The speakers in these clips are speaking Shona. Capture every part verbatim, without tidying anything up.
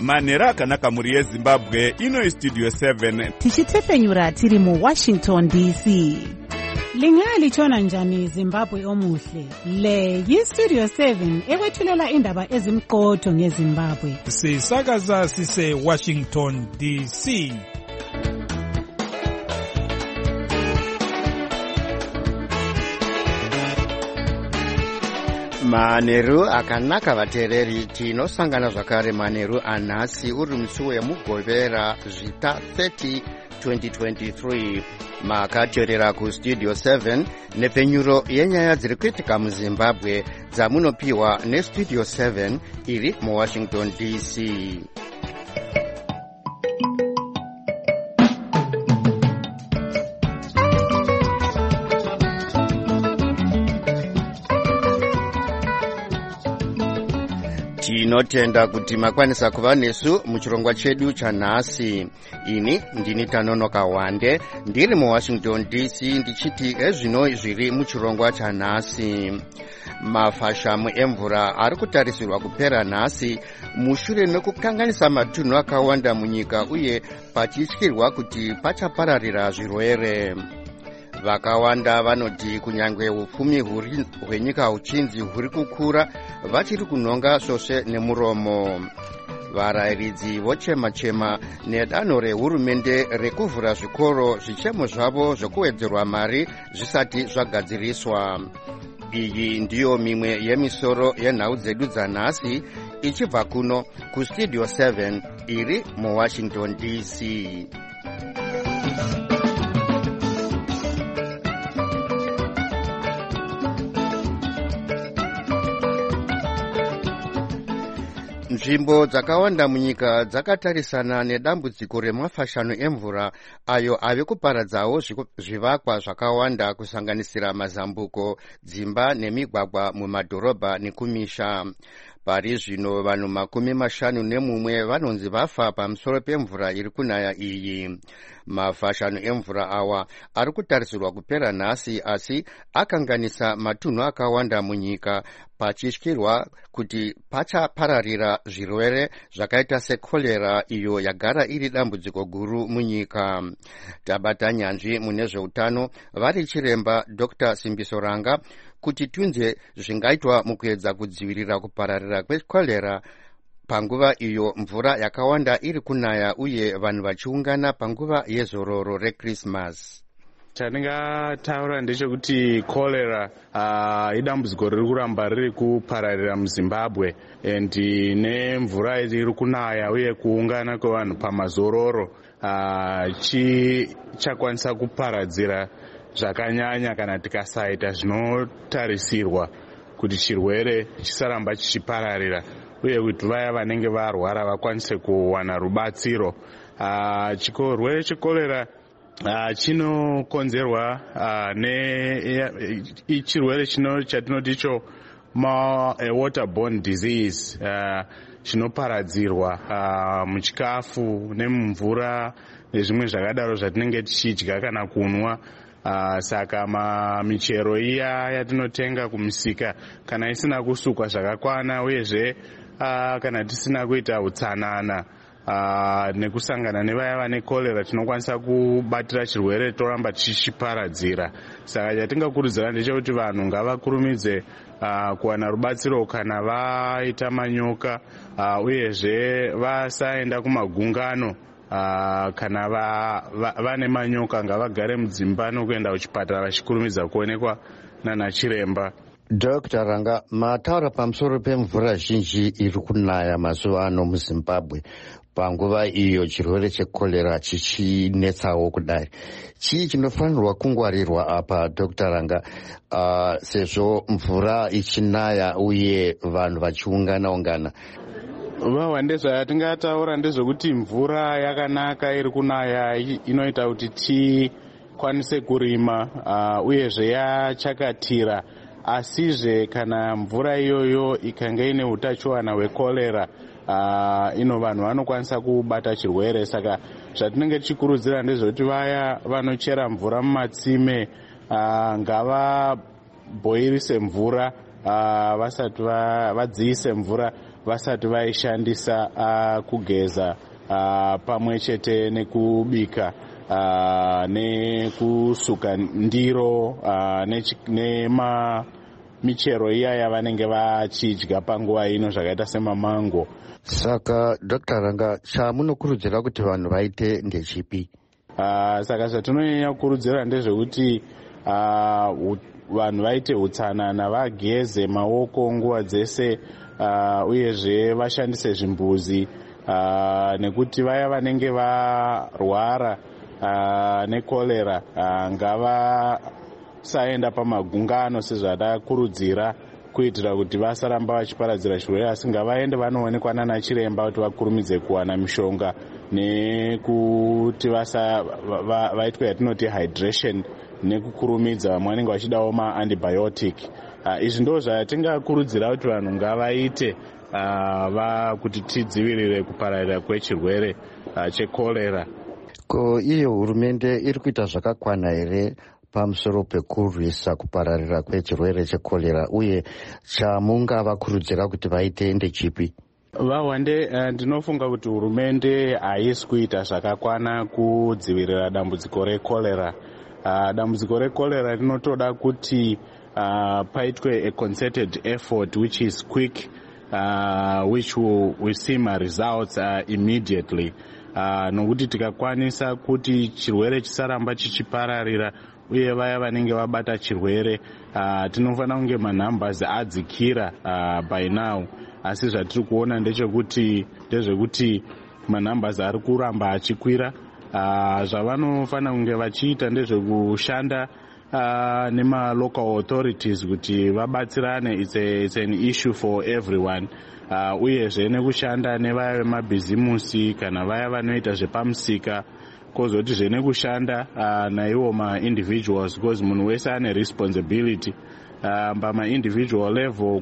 manheru akanaka mhuri yezimbabwe. Ino studio seven tichitefenyura tiri mu Washington D C. Lingalitshona njani Zimbabwe omuhle? Le yi-Studio seven ekwethulela indaba ezimqotho ngeZimbabwe. Sisakaza sise Washington D C. Manheru akanaka vateereri, tinosangana zvakare manheru anhasi uri musi wemugovera zvita thirty twenty twenty-three. Makateerera kustudio seven nepfenyuro yenyaya dziri kuitika muZimbabwe dzamunopiwa nestudio seven iri muWashington D C. Tinotenda kuti makwanisa kuva nesu muchirongwa chedu chanhasi. Ini ndini Tanonoka Wande ndiri muWashington D C ndichiti ezvino zviri muchirongwa chanhasi. Mafashamu emvura ari kutarisirwa kupera nhasi mushure mekukanganisa matunhu akawanda munyika uye pachityirwa kuti pachapararira zvirwere. Vakawanda vanoti kunyange upfumi hwenyika huchinzi huri kukura, vachiri kunhonga svosve nemuromo. Varayiridzi vochema-chema nedanho rehurumende rekuvhura zvikoro, zvichemo zvavo zvokuwedzerwa mari zvisati zvagadziriswa. Iyi ndiyo mimwe yemisoro yenhau dzedu dzanhasi, ichibva kuno kustudio seven iri muWashington D C. Nzvimbo dzakawanda munyika dzakatarisana nedambudziko remafashanu emvura ayo ave kuparadzawo zvivakwa zvakawanda kusanganisira mazambuko, dzimba nemigwagwa mumadhorobha nekumisha. Pari zvino vanhu makumi mashanu nemumwe vanonzi vafa pamusoro pemvura iri kunaya iyi. Mafashanu emvura awa ari kutarisirwa kupera nhasi, asi akanganisa matunhu akawanda munyika, pachityirwa kuti pachapararira zvirwere zvakaita sekorera iyo yagara iri dambudziko guru munyika. Tabata nyanzvi mune zveutano vari chiremba Doctor Simbiso Ranga kuti tunze zvingaitwa mukuedza kudzivirira kupararira kwekorera panguva iyo mvura yakawanda iri kunaya uye vanhu vachiungana panguva yezororo reChristmas. Chandingataura ndechekuti cholera uh, idambudziko riri kuramba riri kupararira muZimbabwe, and nemvura iri kunaya uye kuungana kwevanhu pamazororo uh, chichakwanisa kuparadzira zvakanyanya kana tikasaita zvinotarisirwa kuti chirwere chisaramba chichipararira uye kuti vaya vanenge varwara vakwanise kuwana rubatsiro. Uh, chirwere chekorera Uh, chinokonzerwa uh, ne chirwere chino chatinoti icho ma a waterborne disease uh, chinoparadzirwa uh, muchikafu nemumvura nezvimwe zvakadaro zvatinenge tichidya kana kunwa. Uh, saka michero iya yatinotenga kumisika kana isina kusukwa zvakakwana uyezve uh, kana tisina kuita utsanana Uh, nekusangana nevaya vane kolera tinokwanisa kubatira chirwere toramba tichiparadzira. Saka chatingakurudzira ndechekuti vanhu ngavakurumidze uh, kuwana rubatsiro kana vaita manyoka uh, uyezve vasaenda kumagungano uh, kana va, va, vane manyoka ngavagare mudzimba nokuenda kuchipatara vachikurumidza kuonekwa nana chiremba. Doctor Ranga, mataura pamusoro pemvura zhinji iri kunaya mazuva ano muZimbabwe. Panguva iyo chirwere chekorera chichinetsawo kudai, chii chinofanirwa kungwarirwa apa Doctor Ranga, uh, sezvo mvura ichinaya uye vanhu vachiungana ungana? Vawa ndezvatingataura ndezvekuti mvura yakanaka iri kunaya inoita kuti tikwanise kurima uh, uyezve yachakatira. Asizve kana mvura iyoyo ikanga ine utachiwana hwekorera, uh, ino vanhu vanokwanisa kubata chirwere. Saka zvatinenge tichikurudzira ndezvekuti vaya vanochera mvura mumatsime uh, ngavabhoirise mvura uh, vasati vadziise mvura vasati vaishandisa uh, kugeza uh, pamwe chete nekubika uh, nekusuka ndiro uh, nema michero iya yavanenge vachidya panguva ino zvakaita semamango. Saka Doctor Ranga, chamunokurudzira kuti vanhu vaite ndechipi? Uh, saka zvatinonyanya kukurudzira ndezvekuti uh, vanhu vaite utsanana, vageze maoko nguva dzese, uh, uyezve vashandise zvimbuzi, uh, nekuti vaya vanenge varwara uh, nekorera uh, ngavasaenda pamagungano sezvadakurudzira kuitira kuti vasaramba vachiparadzira chirwere, asi ngavaende vanoonekwa nana chiremba kuti vakurumidze kuwana mishonga nekuti vasa va, vaitwe yatinoti hydration nekukurumidza. Vamwe vanenge vachidawo maantibiotic. Uh, izvi ndo zvatingakurudzira kuti vanhu ngavaite uh, va kuti tidzivirire kupararira kwechirwere uh, chekorera. Ko iyo hurumende iri kuita zvakakwana here pamusoro pekurwisa kupararira kwechirwere chekorera, uye chamungavakurudzira kuti vaite ndechipi? Vawande, ndinofunga kuti hurumende haisi kuita zvakakwana kudzivirira dambudziko rekorera. Uh, dambudziko rekorera rinotoda kuti uh, paitwe a concerted effort which is quick, uh, which will, will see my results uh, immediately. Uh, nokuti tikakwanisa kuti chirwere chisaramba chichipararira uye vaya vanenge vabata chirwere, uh, tinofanira kunge manumbers adzikira uh, by now. Asi zvatiri kuona ndechekuti ndezvekuti manumbers ari kuramba achikwira. Uh, zvavanofanira kunge vachiita ndezvekushanda uh, nema local authorities kuti vabatsirane. It's, a, it's an issue for everyone. Uh, uyezve nekushanda nevaya vemabhizimusi kana vaya vanoita zvepamusika, kozoti zvenekushanda uh, naiwo ma-individuals, because munhu wese ane responsibility uh, pama-individual level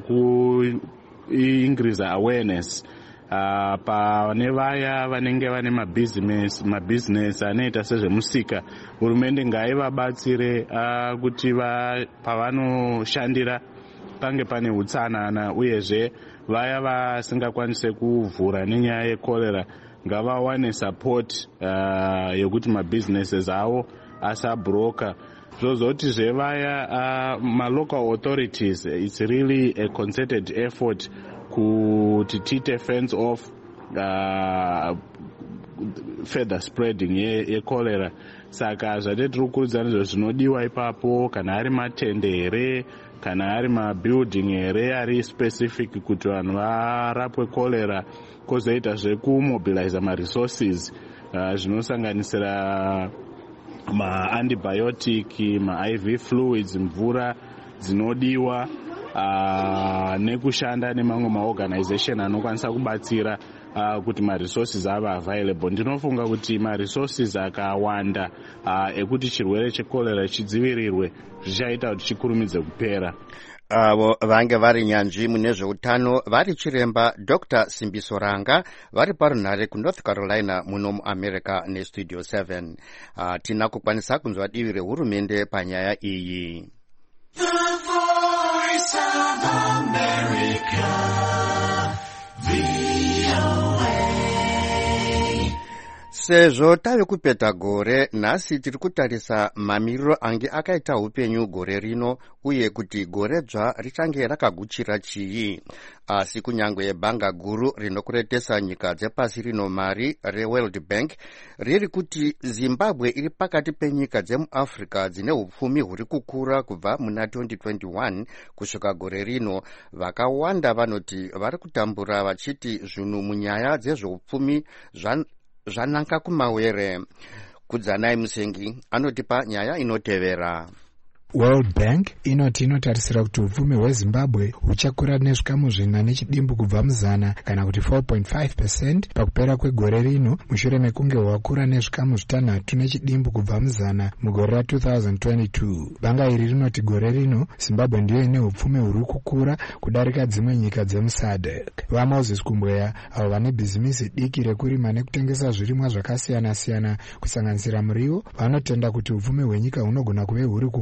ku-increase awareness uh, pane vaya vanenge vane mabusiness mabusiness anoita sezvemusika. Hurumende ngaivabatsire uh, kuti va, pavanoshandira pange pane utsanana, uyezve vaya vasingakwanise kuvhura nenyaya yekorera ngavawane support uh, yokuti mabusinesses avo asabroka. Zvozoti zvevaya uh, ma-local authorities, it's really a concerted effort kuti tiite fence off uh, further spreading yekorera ye saka zvate tiri kukurudzira ndizvo zvinodiwa ipapo, kana ari matende here kana ari mabuilding here ari specific kuti vanhu varapwe korera, kwozoita zvekumobilize ma-resources uh, zvinosanganisira ma-antibiotic, ma-I V fluids, mvura dzinodiwa uh, nekushanda nemamwe ma-organization anokwanisa kubatsira uh, kuti ma-resources ava available. Ndinofunga kuti ma-resources akawanda uh, ekuti chirwere chekorera chidzivirirwe zvichaita kuti chikurumidze kupera. Avo vange vari nyanzvi mune zveutano vari chiremba Doctor Simbiso Ranga vari parunhare kuNorth Carolina muno muAmerica neStudio seven. Uh, tina kukwanisa kunzwa divi rehurumende panyaya iyi. The Voice of America, V O A. Sezvo tave kupeta gore, nhasi tiri kutarisa mamiriro ange akaita upenyu gore rino uye kuti gore dzva richange rakaguchira chii. Asi kunyangwe bhanga guru rinokuretesa nyika dzepasi rino mari reWorld Bank riri kuti Zimbabwe iri pakati penyika dzemuAfrica dzine upfumi huri kukura kubva muna twenty twenty-one kusvika gore rino. Vakawanda vanoti vari kutambura vachiti zvinhu munyaya dzezveupfumi zvan zvanaka kumawere. Kudzanai Musengi anotipa nyaya inotevera. World Bank inoti inotarisira kuti upfumi hweZimbabwe huchakura nezvikamu zvina nechidimbu kubva muzana kana kuti four point five percent pakupera kwegore rino, mushure mekunge hwakura nezvikamu zvitanhatu nechidimbu kubva muzana mugore ra two thousand twenty-two. Banga iri rinoti gore rino Zimbabwe ndiyo ine upfumi huri kukura kudarika dzimwe nyika dzemusadek. VaMoses Kumbweya, avo vane bhizimisi diki rekurima nekutengesa zvirimwa zvakasiyana siyana kusanganisira muriwo, vanotenda kuti upfumi hwenyika hunogona kuve huri kukura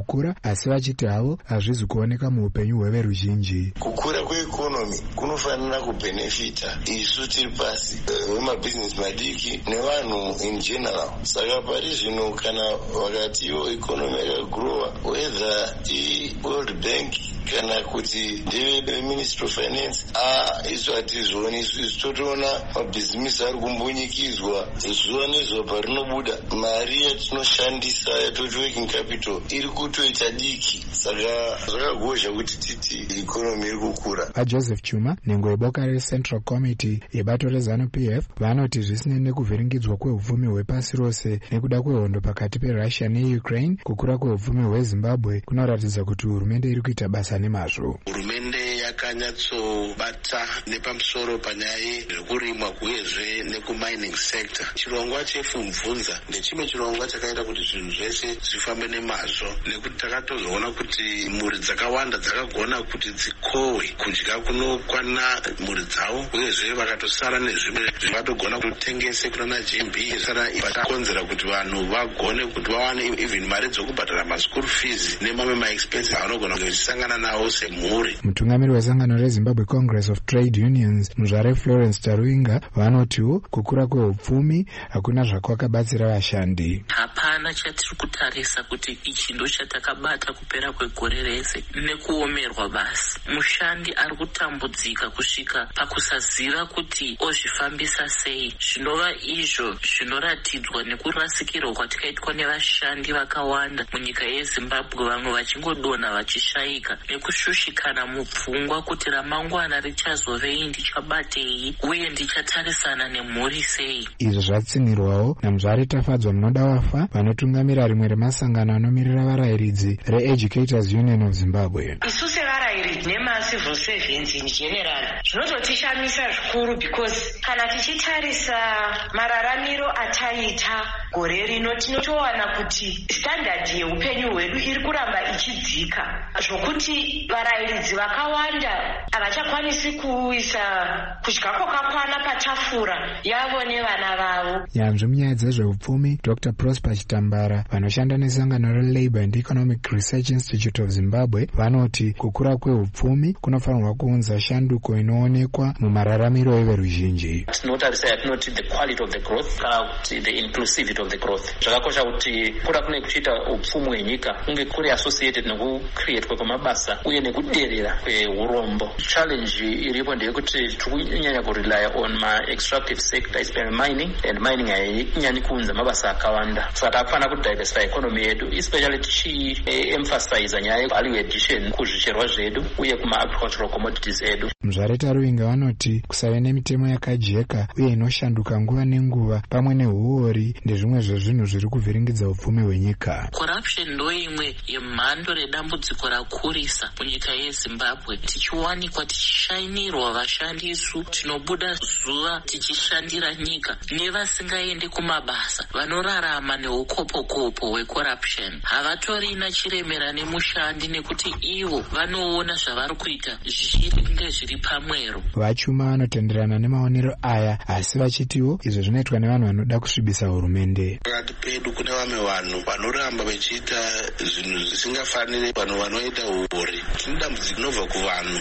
asi vachiti havo hazvizi kuoneka muupenyu hweveruzhinji. Kukura kweikonomi kunofanira kubhenefita isu tiri pasi vemabhizinesi madiki nevanhu in general. Saka pari zvino kana vakati ivo ikonomi yakagrowa, whether i-World Bank kana kuti ndeve Ministry of Finance, ah isu hatizooni. Isu totoona mabhizimisi ari kumbunyikidzwa zuva nezuva parinobuda. Mari yatinoshandisa yatoti working capital iri kutoita diki. Saka zvakagozha kuti titi ikonomi iri kukura. vaJoseph Chuma nhengo yeboka reCentral Committee yebato reZANU-P F vanoti zvisinei nekuvhiringidzwa kwehupfumi hwepasi rose nekuda kwehondo pakati peRussia neUkraine, kukura kwehupfumi hweZimbabwe kunoratidza kuti hurumende iri kuita basa nemazvo. Hurumende yakanyatsobata nepamusoro panyaya dzekurimwa uyezve nekumining sector. Chirongwa chepfumvunza ndechimwe chirongwa chakaita kuti zvinhu zvese zvifambe nemazvo, nekuti takatozoona kuti mhuri dzakawanda dzakagona kuti dzikohwe kudya kunokwana mhuri dzavo, uyezve vakatosara nezvimwe zvingatogona kutengese kuna G M B. Sara vakakonzera kuti vanhu vagone kuti vawane even mari dzokubhadhara maschool fees nemamwe maexpenses avanogona kuchisangana nawo semhuri. Mutungamiri wesangano reZimbabwe Congress of Trade Unions muzvare Florence Taruinga vanotiwo kukura kwehupfumi hakuna zvakwakabatsira vashandi. Hapana chatiri kutarisa kuti ichi ndo chatakabata kupera kwegore rese nekuomerwa basi. Mushandi ari kutambudzika kusvika pakusaziva kuti ozvifambisa sei. Zvinova izvo zvinoratidzwa nekurasikirwa kwatakaitwa nevashandi vakawanda munyika yeZimbabwe, vamwe vachingodonha vachishayika nekushushikana mupfungwa kuti ramangwana richazovei, ndichabatei uye ndichatarisana nemhuri sei. Izvo zvatsinirwawo namuzvare Tafadzwa Munoda Wafa vanotungamira rimwe remasangano anomirira varayiridzi reEducators Union of Zimbabwe. Isu sevarayiridzi nemacivil servants in general zvinototishamisa zvikuru because kana tichitarisa mararamiro ataita gore rino tinotowana kuti standard yeupenyu hwedu iri kuramba ichidzika, zvokuti varayiridzi vakawanda havachakwanisi kuisa kudya kwakakwana patafura yavo nevana vavo. Nyanzvi munyaya dzezveupfumi Doctor Prosper Chitambara vanoshanda nesangano reLabour and Economic Research Institute of Zimbabwe vanoti kukura kwehupfumi kunofanirwa kuunza shanduko inoonekwa mumararamiro everuzhinji. Tinotarisa yatinoti the quality of the growth kana kuti the inclusivity of the growth. Zvakakosha kuti kura kune kuchiita upfumi hwenyika kunge kuri associated nekucreate kwemabasa uye nekuderera kwehurombo. Challenge iripo ndeyekuti tikunyanya kurely on ma extractive sector especially mining, and mining hainyani kuunza mabasa akawanda. Saka takufana kuti diversify economy yedu especially tichi emphasize nyaya yevalue addition kuzvicherwa zvedu uye kuma agricultural commodities edu. Muzvare Taruinga vanoti kusave nemitemo yakajeka uye inoshanduka nguva nenguva pamwe nehuori ndezvimwe zvezvinhu zviri kuvhiringidza upfumi hwenyika. Corruption ndo imwe yemhando redambudziko rakurisa munyika yeZimbabwe. Tichiwanikwa tichishainirwa vashandi isu tinobuda zuva tichishandira nyika nevasingaendi kumabasa vanorarama neukopokopo hwecorruption. Havatorina chiremera nemushandi nekuti ivo vanoona zvavari kuita zvichiringe zviri pamwero. Vachuma vanotenderana nemaonero aya asi vachitiwo izvo zvinoitwa nevanhu vanoda kusvibisa hurumende. Pakati pedu kune vamwe vanhu vanoramba vachiita zvinhu zvisingafaniri, vanhu vanoita uori. Tine dambudziko rinobva kuvanhu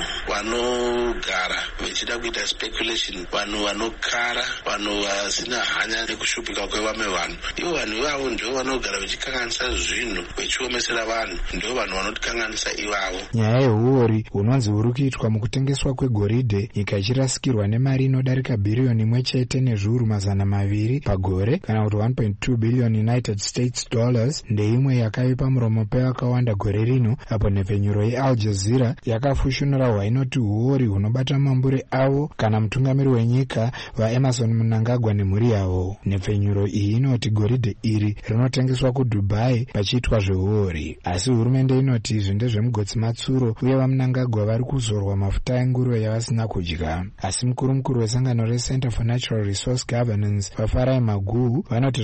vanogara vachida kuita speculation, vanhu vanokara, vanhu vasina hanya nekushupika kwevamwe vanhu. Ivo vanhu ivavo ndio vanogara vachikanganisa zvinhu vachiomesera vanhu, ndio vanhu vanotikanganisa ivavo. Nyaya yehuori hunonzi huri kuitwa mukutengeswa kwegoridhe, nyika ichirasikirwa nemari inodarika bhiriyoni imwe chete nezviuru mazana maviri pagore kana kuti one point two billion United States dollars ndeimwe yakaipa muromo pevakawanda gore rino, apo nhepfenyuro yeAl Jazeera yakafushunura hwainoti huori hunobata mambure avo kana mutungamiri wenyika vaEmerson Mnangagwa nemhuri yavo. Nhepfenyuro iyi inoti goridhe iri rinotengeswa kuDubai pachiitwa zvehuori, asi hurumende inoti izvi ndezvemugotsi matsuro uye vaMnangagwa vari kuzorwa mafuta enguruve yavasina kudya. Asi mukuru mukuru wesangano reCenter for Natural Resource Governance vaFarai Maguhu vanoti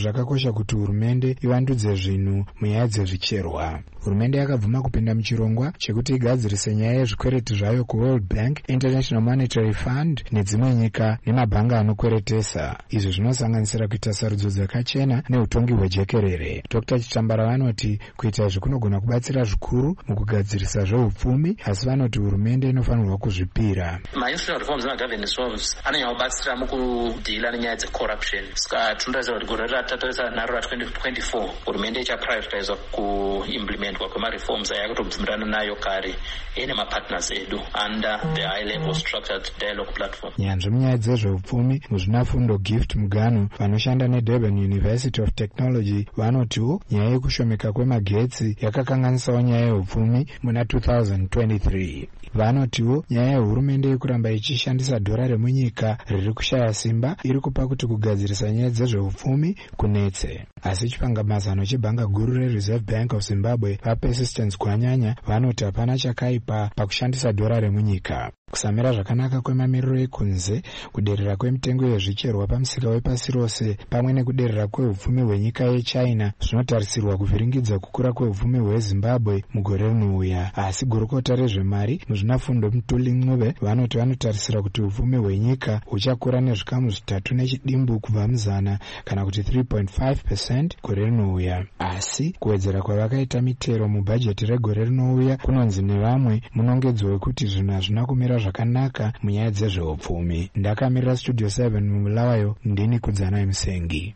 zvakakosha kuti hurumende ivandudze zvinhu munyaya dzezvicherwa. Hurumende yakabvuma kupinda muchirongwa chekuti igadzirise nyaya yezvikwereti zvayo kuWorld Bank, International Monetary Fund nedzimwe nyika nemabhanga anokweretesa. Izvi zvinosanganisira kuita sarudzo dzakachena neutongi hwejekerere. Dr Chitambara vanoti kuita izvi kunogona kubatsira zvikuru mukugadzirisa zveupfumi, asi vanoti hurumende inofanirwa kuzvipira. Ma-institutional reforms nemagovernance reforms anonyanyobatsira mukudhila nenyaya dzecorruption. Saka tinotarisira kuti gore ratatarisa naro ra-twenty twenty-four hurumende ichaprioritizwa kuimplementwa kwemareforms aya yakutobvumirana nayo kare nemapartners edu under the high level structured dialogue platform. Nyanzvi munyaya dzezveupfumi muzvinafundo Gift Muganu vanoshanda neDurban University of Technology vanotiwo nyaya yekushomeka kwemagetsi yakakanganisawo nyaya yeupfumi muna two thousand twenty-three. Vanotiwo nyaya yehurumende yekuramba ichishandisa dhora remunyika riri kushaya simba iri kupa kuti kugadzirisa nyaya dzezveupfumi kunetse. Asi chipangamazano chebhanga guru reReserve Bank of Zimbabwe vaPersistence Gwanyanya vanoti hapana chakaipa pakushandisa dhora remunyika. Kusamira zvakanaka kwemamiriro ekunze, kuderera kwemitengo yezvicherwa pamusika wepasi rose pamwe nekuderera kweupfumi hwenyika yeChina zvinotarisirwa kuvhiringidza kukura kweupfumi hweZimbabwe mugore rinouya. Asi gurukota rezvemari muzvinafundo Mutuli Ncube vanoti vanotarisira kuti upfumi hwenyika huchakura nezvikamu zvitatu nechidimbu kubva muzana kana kuti three point five percent gore rinouya. Asi kuwedzera kwavakaita mitero mubhajeti regore rinouya kunonzi nevamwe munongedzwa wekuti zvinhu hazvina kumira zvakanaka munyaya dzezveupfumi. Ndakamirira Studio seven mumulawayo, ndini Kudzana Musengi.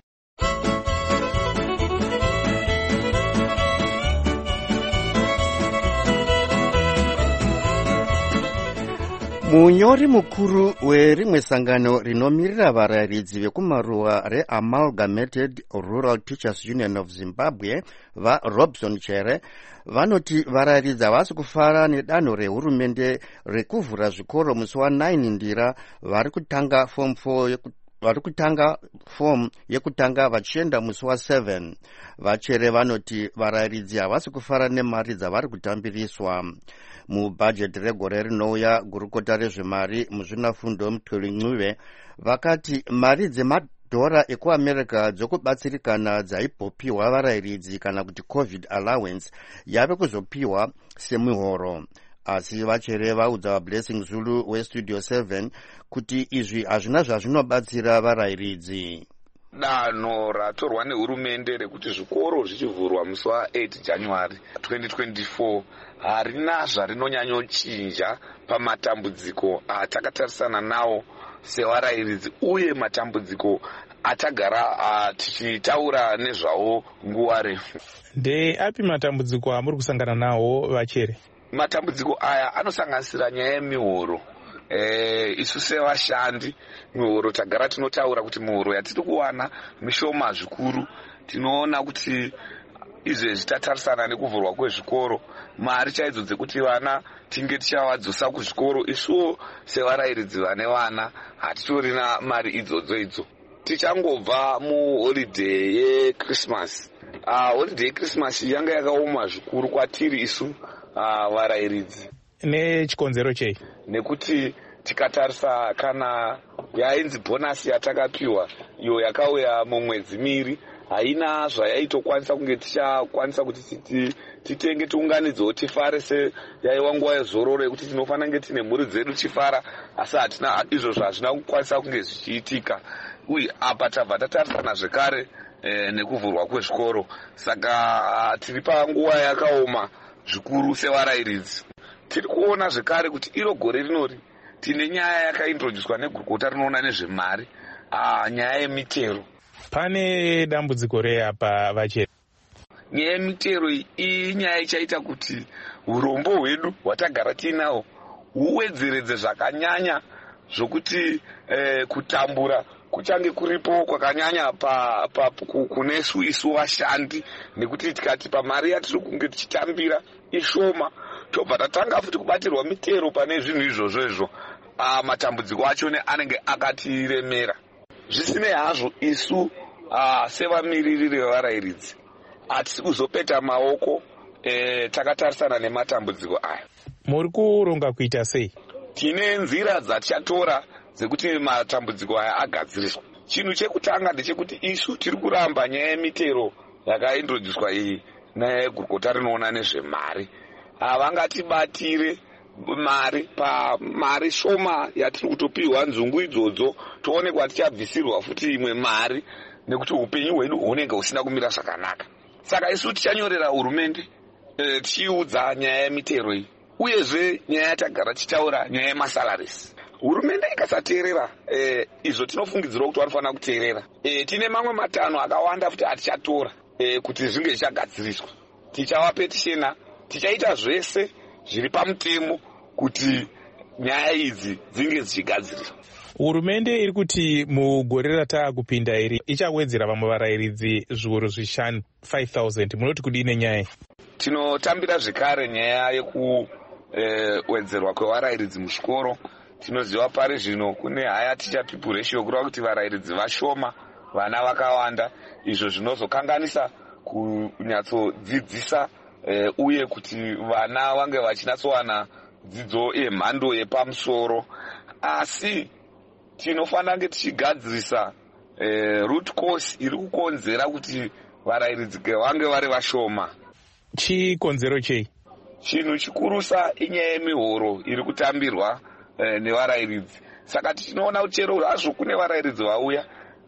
Munyori mukuru werimwe sangano rinomirira varayiridzi vekumaruwa reAmalgamated Rural Teachers Union of Zimbabwe vaRobson Chere vanoti varayiridzi havasi kufara nedanho rehurumende rekuvhura zvikoro musi wa9 Ndira vari kutanga form four vari kutanga fomu yekutanga vachienda musi wa7. Vachere vanoti varayiridzi havasi kufara nemari dzavari kutambiriswa. Mubhajeti regore rinouya gurukota rezvemari muzvinafundo Mutuli Ncube vakati mari dzemadhora ekuAmerica dzokubatsirikana dzaipopiwa varayiridzi kana kuti COVID allowance yave kuzopiwa semihoro. Asi Vachere vaudza vaBlessing Zulu weStudio seven kuti izvi hazvina zvazvinobatsira varayiridzi. Danho ratorwa nehurumende rekuti zvikoro zvichivhurwa musi wa8 January twenty twenty-four harina zvarinonyanyochinja pamatambudziko atakatarisana nawo sevarayiridzi uye matambudziko atagara tichitaura nezvawo nguva refu. Ndeapi matambudziko amuri kusangana nawo Vachere? Matambudziko aya anosanganisira nyaya yemihoro. Eh, isu sevashandi mihoro tagara tinotaura kuti mihoro yatiri kuwana mishoma zvikuru. Tinoona kuti izvezvi tatarisana nekuvhurwa kwezvikoro mari chaidzo dzekuti vana tinge tichavadzosa kuzvikoro isuwo sevarayiridzi vane vana hatitorina mari idzodzo idzo. Tichangobva muholiday yeChristmas. Ah, holiday yeChristmas yanga yakaoma zvikuru kwatiri isu uh, varayiridzi. Nechikonzero chei? Nekuti tikatarisa kana yainzi bonasi yatakapiwa iyo yakauya mumwedzi miri haina zvayaitokwanisa kunge tichakwanisa kuti titenge tiunganidzewo tifare seyaiwa nguva yezororo yekuti tinofanira kunge tine mhuri dzedu tifara, asi hatina izvozvo hazvina kukwanisa kunge zvichiitika. Uye apa tabva tatarisana zvekare eh, nekuvhurwa kwezvikoro. Saka tiri panguva yakaoma zvikuru sevarayiridzi. Tiri kuona zvekare kuti iro gore rinori tine nyaya yakaintroducwa negurukota rinoona nezvemari, ah, nyaya yemitero. Pane dambudziko rei apa Vachere? Nyaya yemitero iyi nyaya ichaita kuti urombo hwedu hwatagara tiinawo huwedzeredze zvakanyanya zvokuti eh, kutambura kuchange kuripo kwakanyanya pa, pa, kunesu isu vashandi, nekuti tikati pamari yatiri kunge tichitambira ishoma tobva tatanga futi kubatirwa mitero pane zvinhu izvozvo izvo. Ah, matambudziko acho anenge akatiremera. Zvisinei hazvo isu ah, sevamiririri vevarayiridzi hatisi kuzopeta maoko eh, takatarisana nematambudziko aya. Muri kuronga kuita sei? Tine nzira dzatichatora dzekuti matambudziko aya agadziriswa. chinhu chekutanga ndechekuti isu tiri kuramba nyaya yemitero yakaintroducwa iyi negurukota rinoona nezvemari. Havangatibatire mari pamari shoma yatiri kutopiwa nzungu idzodzo, toonekwa tichabvisirwa futi imwe mari nekuti upenyu hwedu hunenge husina kumira zvakanaka. Saka isu tichanyorera hurumende e, tichiudza nyaya yemitero iyi, uyezve nyaya yatagara tichitaura nyaya yemasalaries. Hurumende ikasateerera e, izvo tinofungidzira kuti vanofanira kuteerera. E, tine mamwe matanho akawanda futi atichatora e, kuti zvinge zvichagadziriswa. Tichawapetishena, tichaita zvese zviri pamutemo kuti nyaya idzi dzinge dzichigadziriswa. Hurumende iri kuti mugore rataakupinda iri ichawedzera vamwe varayiridzi zviuru zvishanu five thousand. Munoti kudini nyaya? Tinotambira zvekare nyaya yekuwedzerwa e, kwevarayiridzi muzvikoro. Tinoziva pari zvino kune higher teacher people ratio, kureva kuti varayiridzi vashoma, vana vakawanda, izvo zvinozokanganisa kunyatsodzidzisa e, uye kuti vana vange vachinatsowana dzidzo yemhando yepamusoro. Asi tinofanira kunge tichigadzirisa e, root cause iri kukonzera kuti varayiridzi vange vari vashoma. Chikonzero chei? Chinhu chikurusa inyaya yemihoro iri kutambirwa e, nevarayiridzi. Saka tinoona kuti chero hazvo kune varayiridzi vauya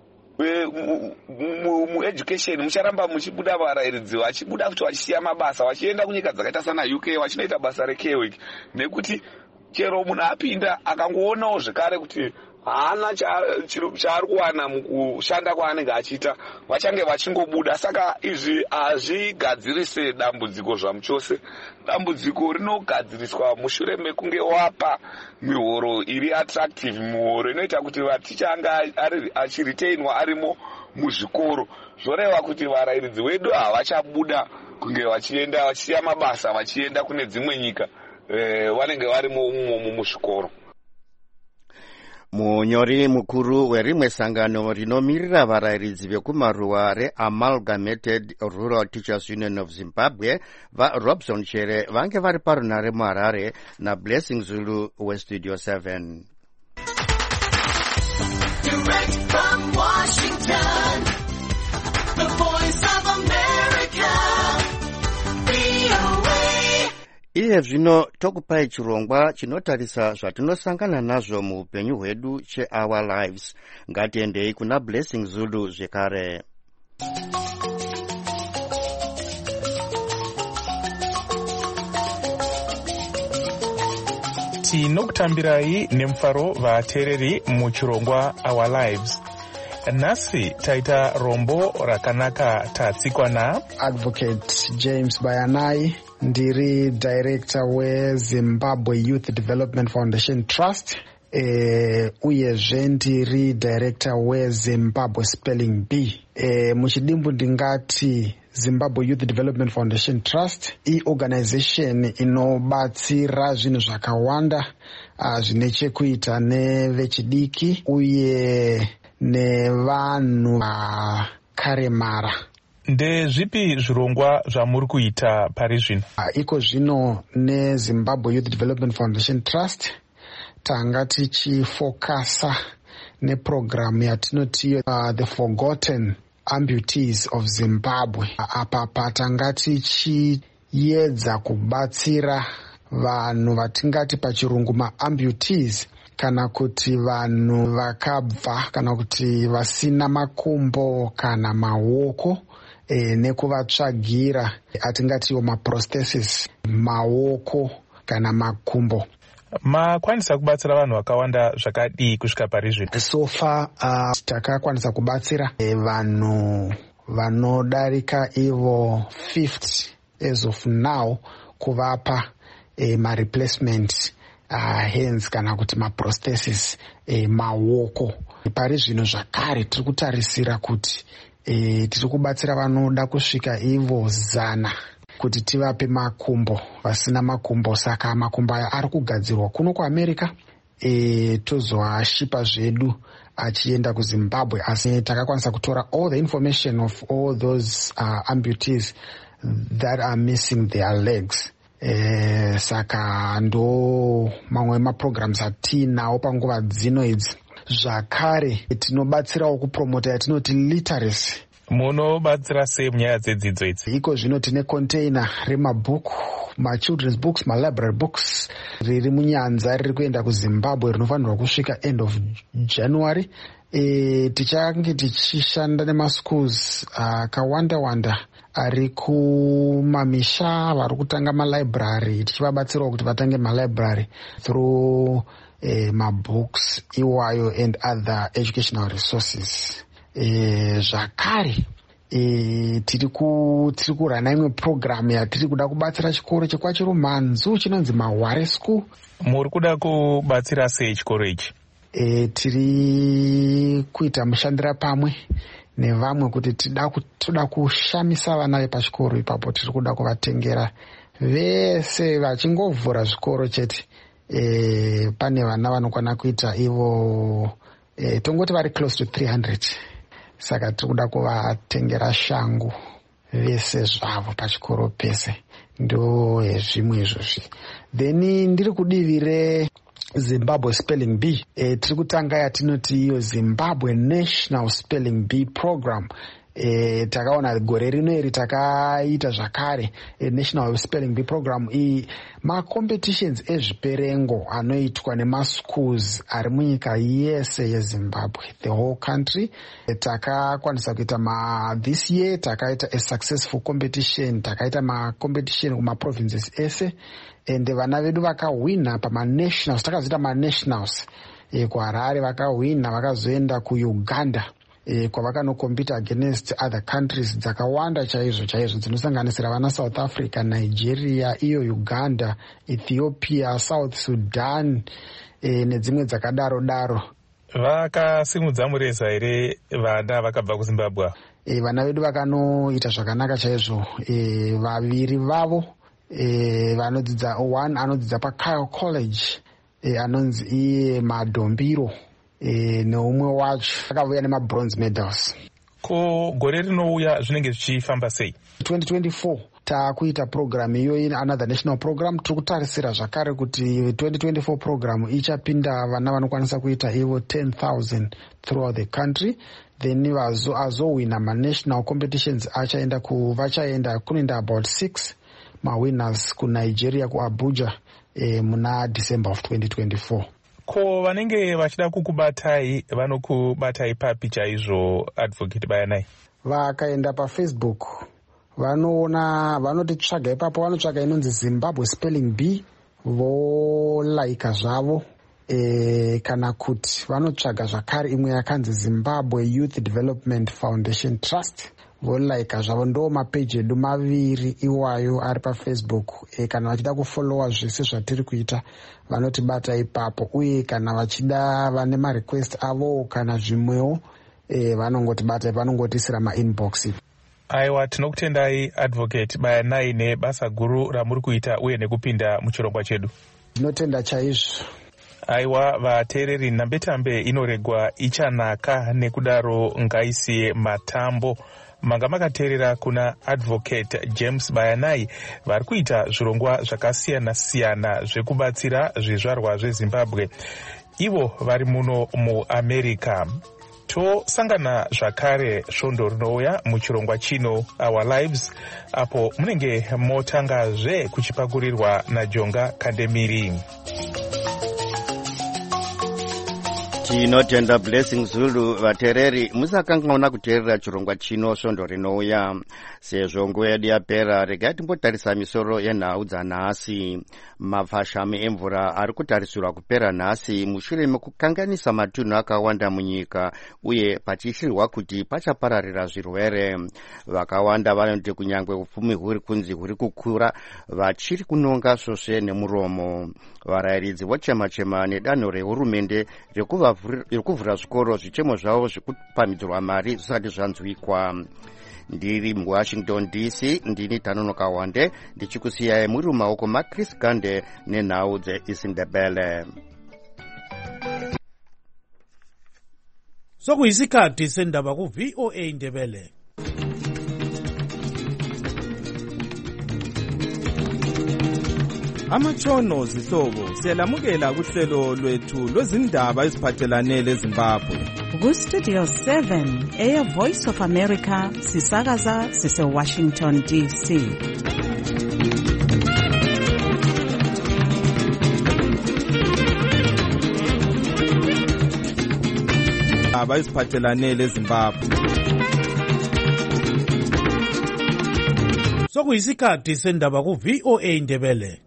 mueducation mucharamba muchibuda varayiridzi vachibuda kuti vachisiya mabasa vachienda kunyika dzakaita sana U K vachinoita basa rekeweek, nekuti chero munhu apinda akangoonawo zvekare kuti haana chaari kuwana mukushanda kwaanenge achiita, vachange vachingobuda. Saka izvi hazvigadzirise dambudziko zvamuchose. Dambudziko rinogadziriswa mushure mekunge wapa mihoro iri attractive, mihoro inoita kuti vaticha anga achiretainwa arimo muzvikoro. Zvoreva kuti varayiridzi vedu havachabuda kunge vachienda vachisiya mabasa vachienda kune dzimwe nyika, e, vanenge varimo umomo muzvikoro. Munyori mukuru werimwe sangano rinomirira varayiridzi vekumaruwa reAmalgamated Rural Teachers Union of Zimbabwe, vaRobson Chere vange vari parunare muHarare naBlessing Zulu weStudio seven. Direct from Washington, the voice of America, V O A. Iye zvino tokupai chirongwa chinotarisa zvatinosangana nazvo muupenyu hwedu cheOur Lives. Ngatiendei kuna Blessing Zulu zvekare. Tinokutambirai nemufaro vateereri muchirongwa Our Lives. Nhasi taita rombo rakanaka tatsikwa na Advocate James Bayanai, ndiri director weZimbabwe Youth Development Foundation Trust, e, uyezve ndiri director weZimbabwe Spelling Bee. E, muchidimbu ndingati Zimbabwe Youth Development Foundation Trust iorganization inobatsira zvinhu zvakawanda uh, zvine chekuita nevechidiki uye nevanhu vakaremara. Ndezvipi zvirongwa zvamuri kuita pari zvino? Uh, iko zvino neZimbabwe Youth Development Foundation Trust tanga tichifokasa neprogramu yatinoti uh, The Forgotten Amputees of Zimbabwe. Apa patanga tichiedza kubatsira vanhu vatingati pachirungu maamputees, kana kuti vanhu vakabva kana kuti vasina makumbo kana maoko, e, nekuvatsvagira atingatiwo maprosthesis, maoko kana makumbo. Makwanisa kubatsira vanhu vakawanda zvakadii kusvika pari zvino? So far uh, takakwanisa kubatsira e, vanhu vanodarika ivo fifty as of now, kuvapa e, ma-replacement uh, hands kana kuti ma-prosthesis, e, maoko. Pari zvino zvakare tiri kutarisira kuti e, tiri kubatsira vanoda kusvika ivo zana kuti tivape makumbo, vasina makumbo. Saka makumbo aya ari kugadzirwa kuno kuAmerica, e, tozoashipa zvedu achienda kuZimbabwe. Asi takakwanisa kutora all the information of all those uh, amputees that are missing their legs. E, saka ndo mamwe maprograms atinawo panguva dzino idzi. zvakare tinobatsirawo kupromota yatinoti literacy. Munobatsira sei munyaya dzedzidzo idzi? Iko zvino tine container remabhuku, ma-children's books, ma-library books riri munyanza riri kuenda kuZimbabwe rinofanirwa kusvika end of January. E, tichange tichishanda nemaschools akawanda uh, wanda ari kumamisha vari kutanga malibrary, tichivabatsirawo kuti vatange malibrary through eh, mabooks iwayo and other educational resources. Eh, zvakare eh, tiri kurana imwe program yatiri kuda kubatsira chikoro chekwachirumanzu chinonzi Mahware School. Muri kuda kubatsira sei chikoro ichi? Eh, tiri kuita mushandira pamwe nevamwe kuti tida toda kushamisa vana vepachikoro ipapo. Tiri kuda kuvatengera vese vachingovhura zvikoro chete. Eh, pane vana vanokwana kuita ivo eh, tongoti vari close to three hundred. Saka tiri kuda kuvatengera shangu vese zvavo pachikoro pese. Ndo zvimwe izvozvi. Then ndiri kudivire Zimbabwe Spelling Bee. E, tiri kutanga yatinoti iyo Zimbabwe National Spelling Bee Program. E, takaona gore rino iri takaita zvakare e, National Spelling Bee Program iyi ma-competitions ezviperengo anoitwa nemaschools ari munyika yese yeZimbabwe, the whole country. E, takakwanisa kuita ma this year takaita a successful competition, takaita ma-competition kuma-provinces ese, and vana vedu vakawina pama-nationals, takazita ma-nationals. E, kuHarare vakawina, vakazoenda kuUganda E, kwavakanokompita against other countries dzakawanda chaizvo chaizvo dzinosanganisira vana South Africa, Nigeria, iyo Uganda, Ethiopia, South Sudan e, nedzimwe dzakadaro daro. Vakasimudza mureza here vana vakabva kuZimbabwe? E, vana vedu vakanoita zvakanaka chaizvo. E, vaviri vavo e, vanodzidza, one anodzidza paKyle College e, anonzi iye Madombiro. E, neumwe wacho akavuya nema-bronze medals. Ko gore rinouya zvinenge zvichifamba sei? twenty twenty-four takuita program iyo another national program. Tiri kutarisira zvakare kuti twenty twenty-four program ichapinda vana vanokwanisa kuita ivo ten thousand throughout the country. Then vazo azowina ma-national competitions achaenda ku vachaenda kunoenda about six ma-winners kuNigeria, kuAbuja e, muna December of twenty twenty-four. Ko vanenge vachida kukubatai vanokubatai papi chaizvo Advocate Bayanai? Vakaenda paFacebook vanoona, vanotitsvaga ipapo, vanotsvaga inonzi Zimbabwe Spelling Bee volaika zvavo. E, kana kuti vanotsvaga zvakare imwe yakanzi Zimbabwe Youth Development Foundation Trust volaika zvavo. Ndo mapeji edu maviri iwayo ari paFacebook. E, kana vachida kufollowa zvese zvatiri kuita vanotibata ipapo, uye kana vachida vane marequest avo kana zvimwewo e, vanongotibata, vanongotisira ma-inbox. Aiwa, tinokutendai Advocate Bayanai nebasa guru ramuri kuita uye nekupinda muchirongwa chedu. Tinotenda chaizvo. Aiwa, vateereri, nhambetambe inoregwa ichanaka, nekudaro ngaisiye matambo. Manga makateerera kuna Advocate James Bayanai vari kuita zvirongwa zvakasiyana siyana zvekubatsira zvizvarwa zveZimbabwe, ivo vari muno muAmerica. Tosangana zvakare svondo rinouya muchirongwa chino Our Lives, apo munenge motangazve kuchipakurirwa naJonga Kandemiri. Tinotenda Blessing Zulu. Vateereri, musakanganwa kuteerera chirongwa chino svondo rinouya. Sezvo nguva yedu yapera, regai timbotarisa misoro yenhau dzanhasi. Mafashami emvura ari kutarisirwa kupera nhasi mushure mekukanganisa matunhu akawanda munyika, uye pachishirwa kuti pachapararira zvirwere. Vakawanda vanoti kunyangwe upfumi huri kunzi huri kukura, vachiri kunonga svosve nemuromo. Varayiridzi vochema-chema nedanho rehurumende rekuvhura zvikoro, zvichemo zvavo zvekupamhidzirwa mari zvisati zvanzwikwa. Ndiri muWashington D C, ndini Tanonoka Wande, ndichikusiyai muri mumaoko maChris Gande nenhau dzeIsindebele. Sokuyisikhathi sendaba ku-V O A Indebele. amatshono zihlobo siyalamukela kuhlelo lwethu lwezindaba eziphathelane leZimbabwe. Ku-Studio seven Air Voice of America sisakaza sise-Washington D C. Abaziphathelane leZimbabwe. Sokuyisikhathi sendaba ku V O A Indebele.